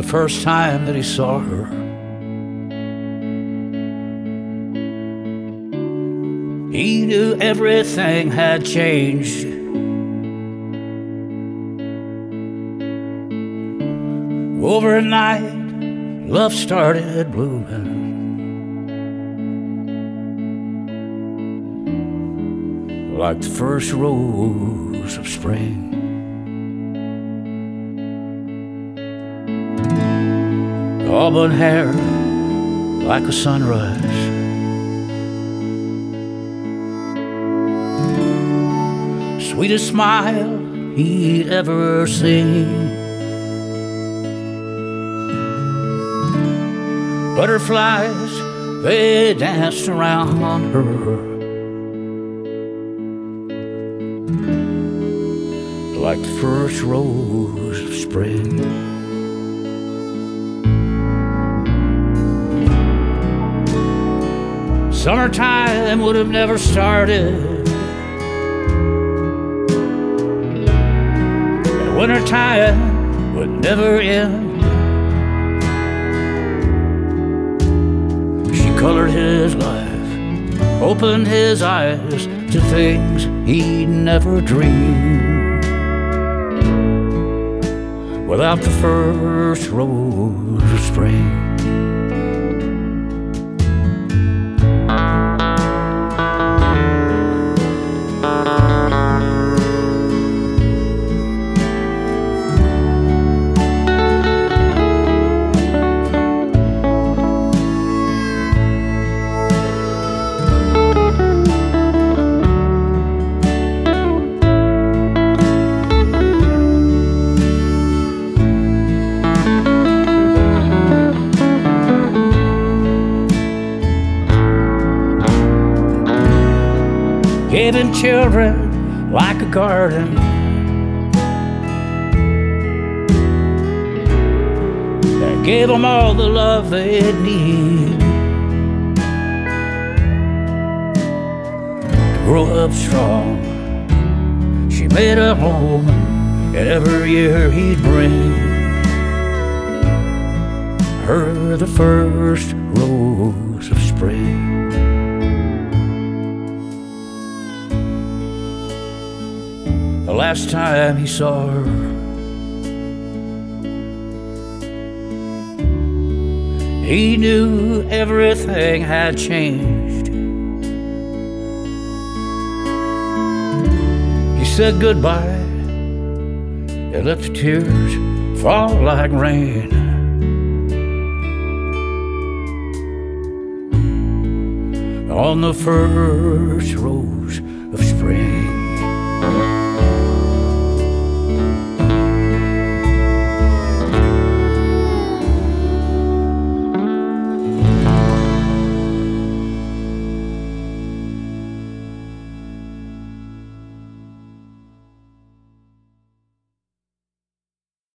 first time that he saw her. He knew everything had changed. Overnight, love started blooming. Like the first rose of spring. Auburn hair like a sunrise. Sweetest smile he'd ever seen. Butterflies, they danced around her like the first rose of spring. Summertime would have never started, and wintertime would never end. She colored his life, opened his eyes to things he'd never dreamed. Without the first rose of spring. Gave him children like a garden. That gave them all the love they'd need to grow up strong. She made a home, and every year he'd bring her the first rose of spring. The last time he saw her, he knew everything had changed. He said goodbye and let the tears fall like rain. On the first